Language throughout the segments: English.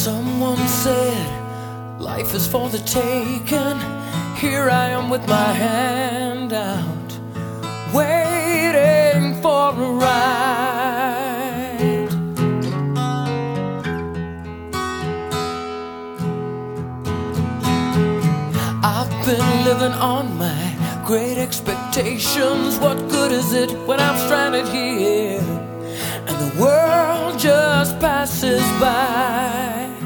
Someone said life is for the taking. Here I am with my hand out, waiting for a ride. I've been living on my great expectations. What good is it when I'm stranded here and the world just passes by?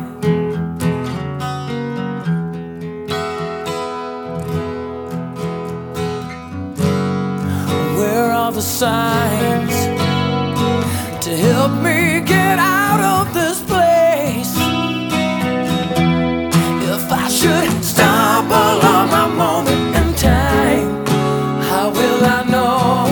Where are the signs to help me get out of this place? If I should stumble on my moment in time, how will I know?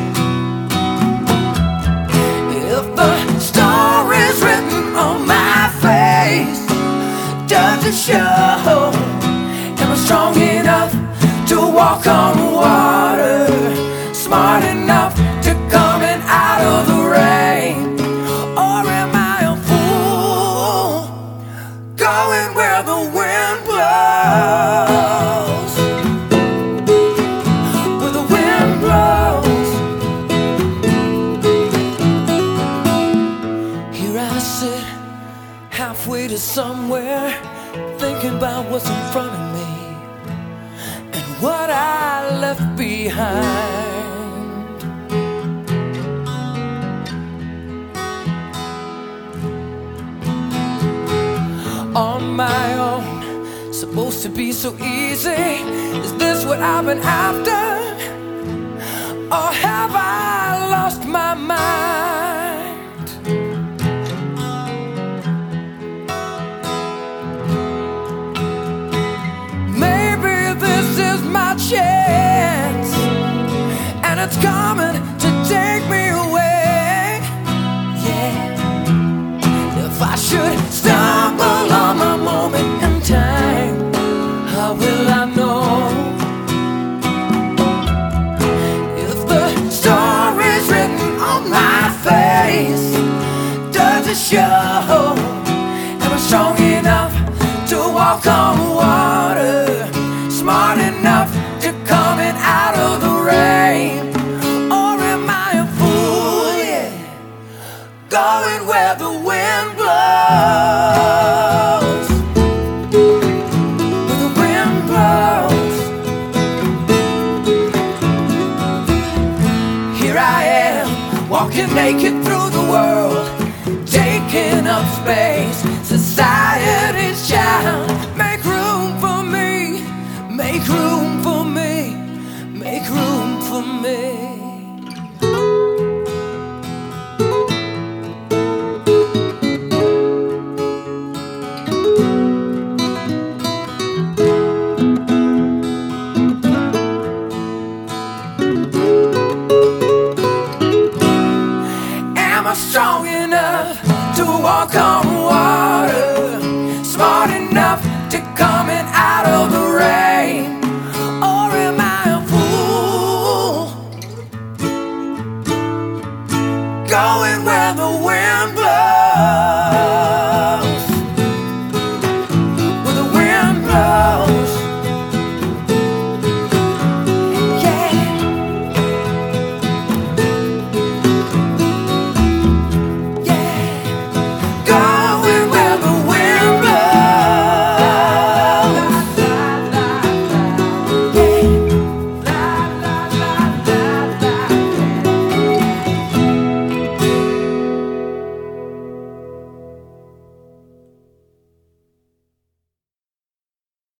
If the story's written on my face, does it show? Am I strong enough to walk on water? Smart enough to come in out of the rain? Or am I a fool going where the wind blows? Where the wind blows. Here I sit, halfway to somewhere, thinking about what's in front of me and what I left behind. On my own, supposed to be so easy. Is this what I've been after? Or have I lost my mind? Maybe this is my chance, and it's coming to take me away. Yeah. If I should stumble on my moment in time, how will I know? If the story's written on my face, does it show? Am I strong enough to walk on water? Smart enough to come in out of the rain? Or am I a fool, yeah, going where the wind blows? Where the wind blows. Here I am, walking naked through the world, taking up space. Society